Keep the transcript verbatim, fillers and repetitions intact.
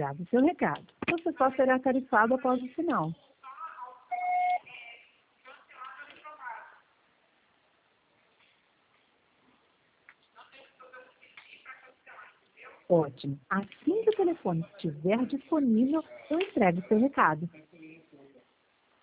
Grave seu recado. Você só será tarifado após o sinal. Ótimo. Assim que o telefone estiver disponível, eu entrego seu recado.